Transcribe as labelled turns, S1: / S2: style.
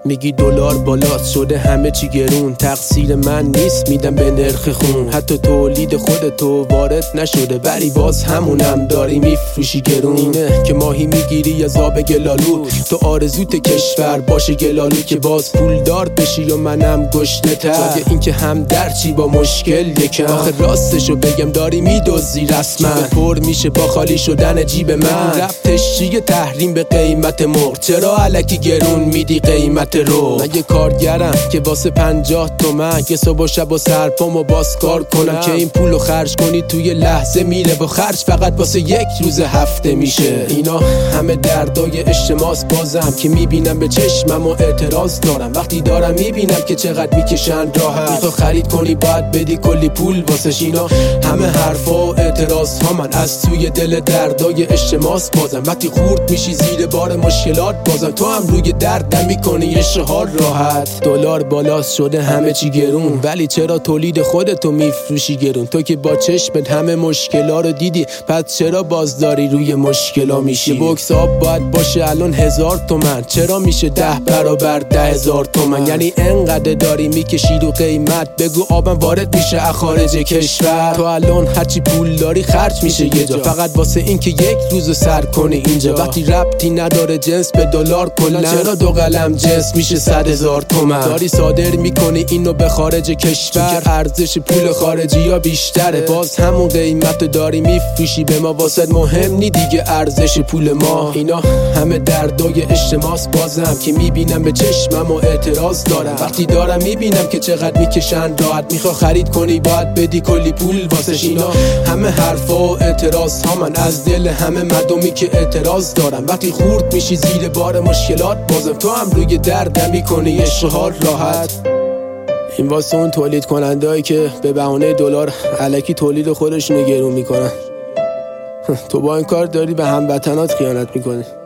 S1: میگی دلار بالا شده همه چی گرون، تقصیر من نیست میدم به نرخ خون. حتی تولید خودتو وارد نشده ولی باز همونم داری میفروشی گرون. اینه که ماهی میگیری یا زاب گلالو، تو آرزوت کشور باشه گلالو که باز پولدار بشی و منم گشنه تر. جای این که هم درچی با مشکل یکم، آخه راستشو بگم داری میدوزی رسما. پر میشه با خالی شدن جیب من، ربطش چیه تحریم به قیمت مرغ؟ چرا الکی گرون میدی قیمت رو؟ من یه کارگرم که واسه 50 تومن که صبح و شب و سرپامو باز کار کنم که این پولو خرج کنی توی لحظه میره و خرج فقط واسه یک روز هفته میشه. اینا همه دردای اجتماعس بازم که میبینم به چشمم و اعتراض دارم وقتی دارم میبینم که چقدر میکشن راحت. میخوا خرید کنی باید بدی کلی پول واسش. اینا همه حرفا و اعتراض ها من از توی دل دردای اجتماعس بازم. وقتی خورد میشی زیر بار مشکلات بازم تو هم روی درد نمیکنی اشتهار راحت. دلار بالاست شده همه چی گرون ولی چرا تولید خودتو میفروشی گرون؟ تو که با چشمت همه مشکلا رو دیدی پس چرا باز داری روی مشکلا میشی؟ بوکس آب باید باشه الان 1000 تومن، چرا میشه 10 برابر 10,000 تومن؟ یعنی انقدر داری میکشی رو قیمت بگو آبم وارد میشه از خارج کشور. تو الان هرچی پول داری خرج میشه یه جا فقط واسه این که یک روزو سر کنی اینجا. وقتی ربطی نداره جنس به دلار کلا، چرا دو قلم جنس میشه 100,000 تومن؟ داری صادر میکنی اینو به خارج کشور، ارزش پول خارجی یا بیشتره باز همون قیمت داری میفروشی به ما. واسه مهم نی دیگه ارزش پول ما. اینا همه دردای اجتماعس بازم که میبینم به چشمم و اعتراض دارم وقتی دارم میبینم که چقدر میکشن راحت. میخوا خرید کنی باید بدی کلی پول واسش. اینا همه حرفا و اعتراض ها من از دل همه مردمی که اعتراض دارم وقتی خورد میشی زیر بار مشکلات بازم تو هم روی درد میکنی اشتهار راحت. این واسه اون تولید کنندهایی که به بهانه دلار الکی تولید خودشونو گرون میکنن. تو با این کار داری به هموطنات خیانت میکنی.